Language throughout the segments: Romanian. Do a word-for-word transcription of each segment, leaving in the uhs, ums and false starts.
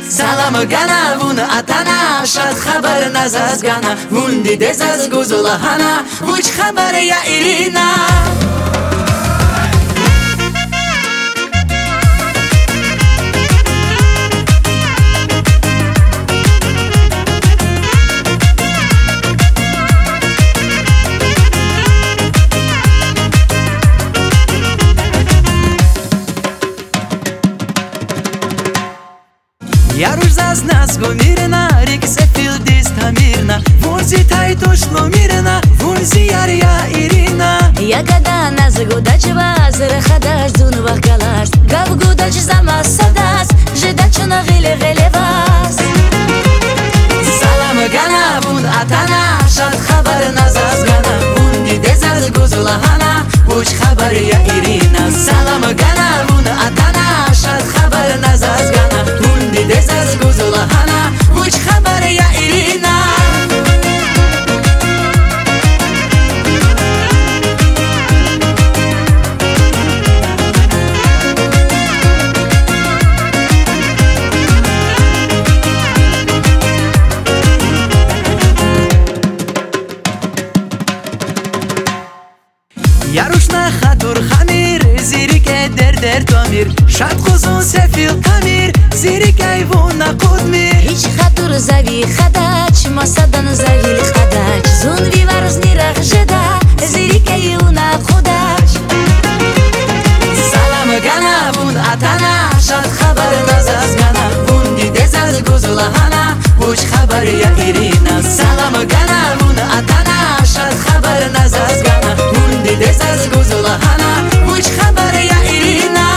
Salam gana vun atana shad khabar nazaz gana vun didez az guzulahana vuch khabar ya Irina Yarush zaz nas gomirna rik se fil dis tamirna Vunzi tai toshlo mirna vunzi yar ya Irina Ya gada naz godach vaz rekhadash zun vakalash Gav godach zamas sadas jedach na gile gile vaz Salam gana vun atana shad khabar nazaz gana vun didez az guzulahana vuch khabar ya Irina Salam gana vun atana shad khabar nazaz gana vun didez az guzulahana vuch khabar ya Irina Yarushna khatur khamir zirike der der tamir shad khuzun sefil kamir zirike vuna qudmir Hich khatur zavi khadach masadan zavil khadach zun vivarz nirag jeda zirike yuna khudach Salam gana vun atana shad khabar nazaz gana vun didez az guzulahana vuch khabar ya Irina Salam gana vun atana shad khabar nazaz gana vun didez az guzulahana vuch khabar ya Irina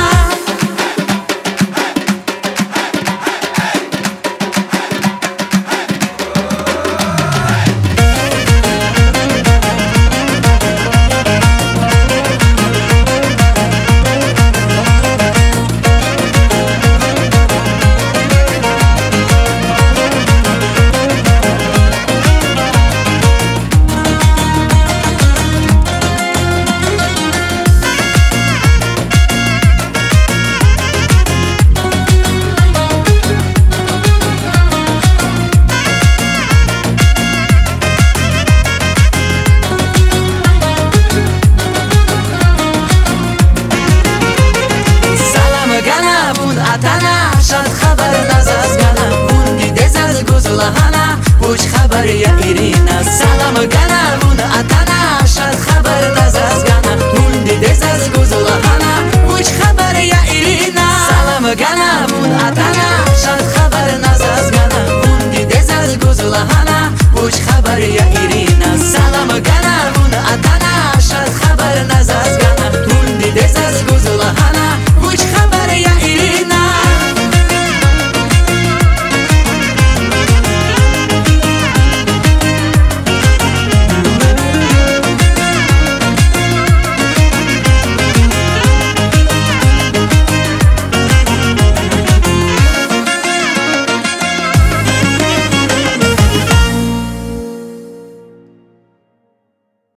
atana shad khabar nazaz gana vun didez az guzulahana vuch khabar ya Irina Salam gana vun atana shad khabar nazaz gana vun didez az guzulahana vuch khabar ya Irina Salam gana vun atana shad